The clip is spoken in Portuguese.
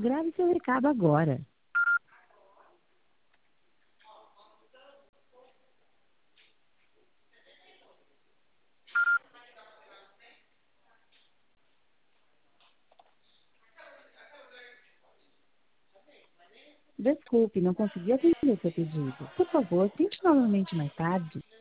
Grave seu recado agora. Desculpe, não consegui atender seu pedido. Por favor, tente novamente mais tarde.